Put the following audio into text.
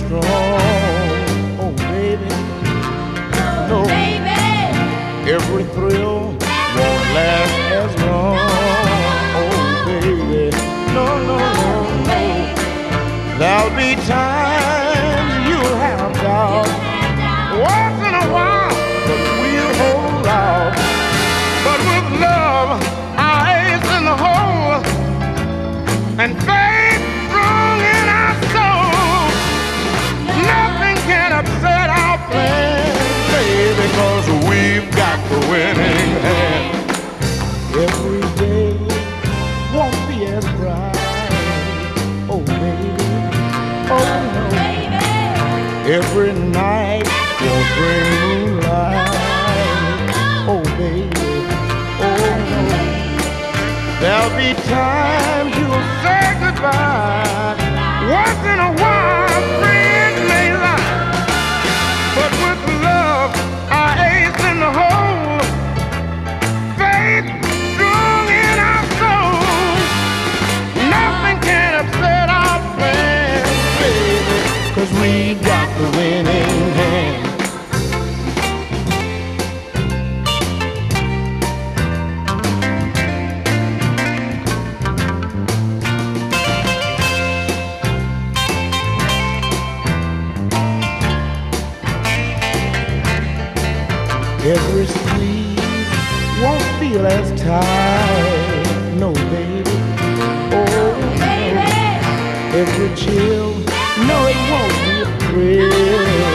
strong. Oh, baby, no, every thrill won't last as long. Oh, baby, no, no, no, no. There'll be times you'll have doubt. Once in a while, but we'll hold out. But with love, our ace in the hole, and faith strong in our soul, nothing can upset our plans, baby, 'cause we've got the winning hand. Every day won't be as bright, oh baby, oh no. Every night won't bring moonlight, oh baby, oh no. There'll be times you'll say goodbye. Once in a while, friends may lie. But with love, our ace in the hole, faith strong in our soul, nothing can upset our plans, baby, 'cause we got the winning hand. Every squeeze won't feel as tight, no baby, oh baby. Every chill, no it won't be a thrill,